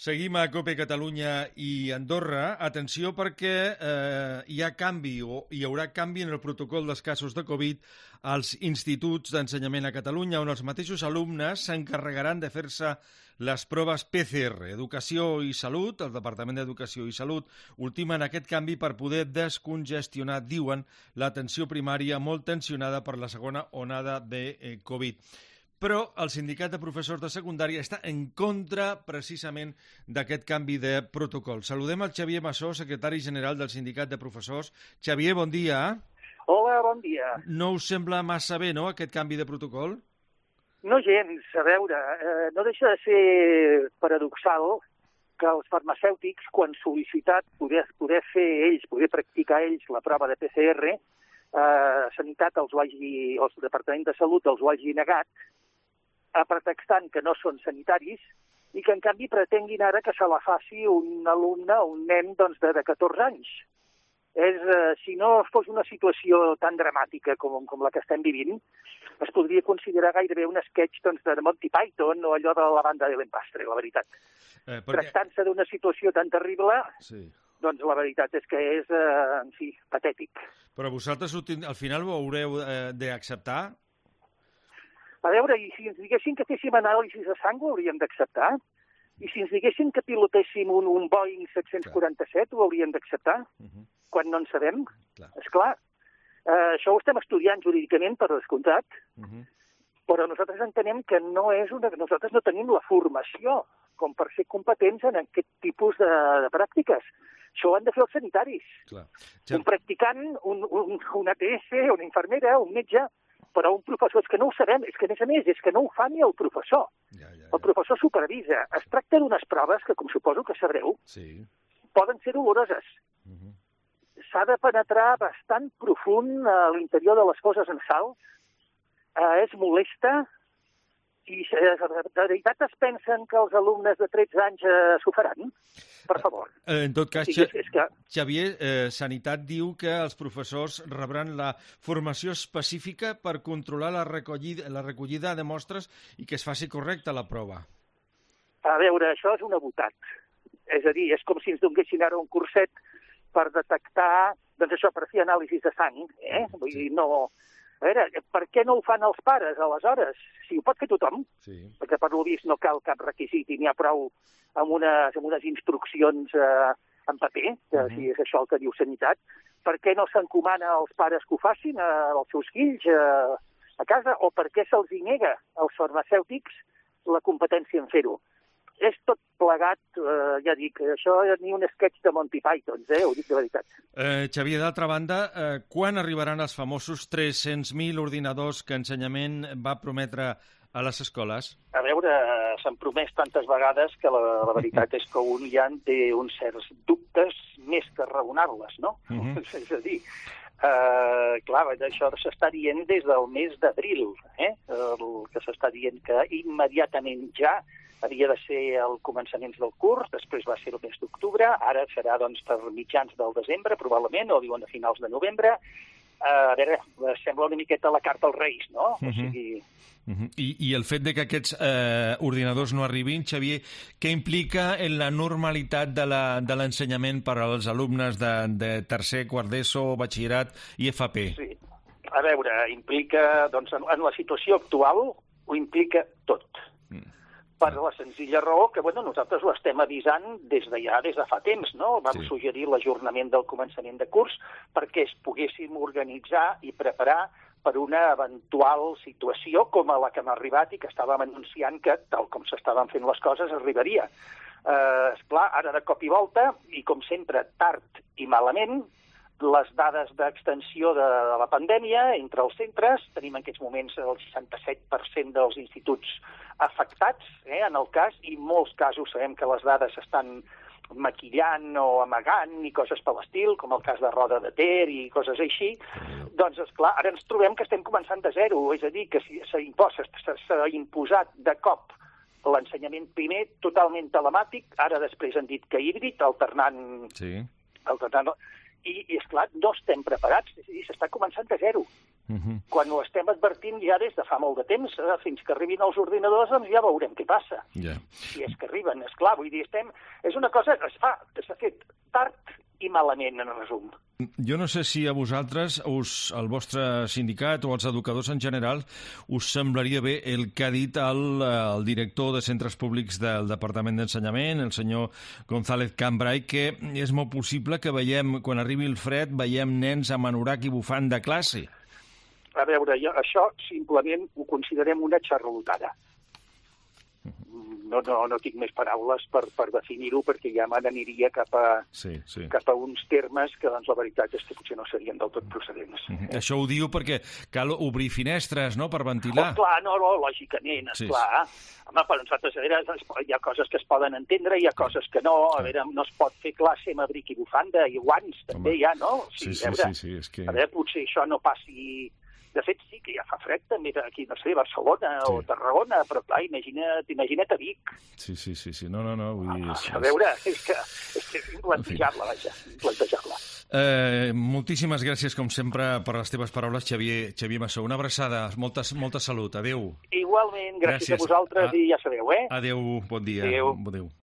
Seguim a COPE Catalunya i Andorra. Atenció perquè hi ha canvi o hi haurà canvi en el protocol dels casos de Covid als instituts d'ensenyament a Catalunya, on els mateixos alumnes s'encarregaran de fer-se les proves PCR. Educació i Salut, el Departament d'Educació i Salut, ultimen aquest canvi per poder descongestionar, diuen, l'atenció primària molt tensionada per la segona onada de Covid. Però el sindicat de professors de secundària està en contra precisament d'aquest canvi de protocol. Saludem el Xavier Massó, secretari general del sindicat de professors. Xavier, bon dia. Hola, bon dia. No us sembla massa bé, no, aquest canvi de protocol? No gens, a veure, no deixa de ser paradoxal que els farmacèutics, quan sol·licitat poder fer ells, poder practicar ells la prova de PCR, Sanitat el Departament de Salut els ho hagi negat, pretextant que no són sanitaris, i que en canvi pretenguin ara que se la faci un alumne, un nen de 14 anys. Si no fos una situació tan dramàtica com la que estem vivint, es podria considerar gairebé un sketch de Monty Python o allò de la banda de l'empastre, la veritat. Tractant-se d'una situació tan terrible, sí. Doncs la veritat és que és, en fi, patètic. Però vosaltres al final ho haureu d'acceptar? A veure, i si ens diguessin que féssim anàlisis de sang, ho hauríem d'acceptar. I si ens diguessin que pilotéssim un Boeing 747, ho hauríem d'acceptar, quan no en sabem. Esclar, això ho estem estudiant jurídicament, per descomptat, però nosaltres entenem que nosaltres no tenim la formació com per ser competents en aquest tipus de pràctiques. Això ho han de fer els sanitaris. Un practicant, un ATS, una infermera, un metge, però un professor, és que no ho sabem, és que a més és que no ho fa ni el professor. El professor supervisa. Es tracta d'unes proves que, com suposo que sabreu, poden ser doloroses. S'ha de penetrar bastant profund a l'interior de les fosses nasals, és molesta, i de veritat es pensen que els alumnes de 13 anys s'ho faran? Per favor. En tot cas, Xavier, Sanitat diu que els professors rebran la formació específica per controlar la recollida de mostres i que es faci correcta la prova. A veure, això és una botat. És a dir, és com si ens donessin ara un curset per detectar, doncs això, per fer anàlisis de sang. Vull dir, no... A veure, per què no ho fan els pares, aleshores? Si ho pot fer tothom, perquè per lo vist no cal cap requisit i n'hi ha prou amb unes instruccions en paper, si és això el que diu Sanitat, per què no s'encomana als pares que ho facin, als seus fills, a casa, o per què se'ls nega als farmacèutics la competència en fer-ho? És tot plegat, ja dic, això ni un sketch de Monty Python, ho dic de veritat. Xavier, d'altra banda, quan arribaran els famosos 300.000 ordinadors que Ensenyament va prometre a les escoles? A veure, s'han promès tantes vegades que la veritat és que un ja en té uns certs dubtes més que raonables, no? És a dir, clar, això s'està dient des del mes d'abril, el que s'està dient que immediatament ja havia de ser al començaments del curs, després va ser el mes d'octubre, ara serà doncs per mitjans del desembre, probablement, o diuen a finals de novembre. A veure, sembla una miqueta la carta als Reis, no? O sigui... I el fet de que aquests ordinadors no arribin, Xavier, què implica en la normalitat de l'ensenyament per als alumnes de tercer, quart d'ESO, batxillerat i FP? Sí, a veure, implica, doncs, en la situació actual ho implica tot. Per la senzilla raó que, nosaltres ho estem avisant des de fa temps, no? Vam suggerir l'ajornament del començament de curs perquè es poguéssim organitzar i preparar per una eventual situació com a la que hem arribat i que estàvem anunciant que, tal com s'estaven fent les coses, arribaria. Esclar, ara de cop i volta, i com sempre tard i malament, les dades d'extensió de la pandèmia entre els centres, tenim en aquests moments el 67% dels instituts afectats, en el cas, i en molts casos sabem que les dades s'estan maquillant o amagant i coses per l'estil, com el cas de Roda de Ter i coses així. Doncs, esclar, ara ens trobem que estem començant de zero, és a dir, que s'ha imposat de cop l'ensenyament primer totalment telemàtic, ara després han dit que híbrid, alternant... I, esclar, no estem preparats, és a dir, s'està començant de zero. quan ho estem advertint ja des de fa molt de temps, fins que arribin els ordinadors, doncs ja veurem què passa. Si és que arriben, esclar, vull dir, és una cosa que s'ha fet tard i malament, en resum. Jo no sé si a vosaltres, el vostre sindicat o els educadors en general, us semblaria bé el que ha dit el director de centres públics del Departament d'Ensenyament, el senyor González Cambray, que és molt possible que veiem, quan arribi el fred, veiem nens amb anorac i bufant de classe. A veure, això simplement ho considerem una xarlotada. No tinc més paraules per definir-ho, perquè ja me n'aniria cap a uns termes que, doncs, la veritat és que potser no serien del tot procedents. Això ho diu perquè cal obrir finestres, no?, per ventilar. Clar, lògicament, esclar. Home, per nosaltres, hi ha coses que es poden entendre, hi ha coses que no. A veure, no es pot fer classe amb abric i bufanda, i guants també hi ha, no? Sí, és que... A veure, potser això no passi... De fet, sí que ja fa fred també aquí, no sé, Barcelona o Tarragona, però clar, imagina't a Vic. Sí. No. Vull dir, a veure, és que és implantejable, vaja, implantejable. Moltíssimes gràcies, com sempre, per les teves paraules, Xavier Massó. Una abraçada, molta salut. Adéu. Igualment, gràcies a vosaltres i ja sabeu, Adéu, bon dia. Adéu.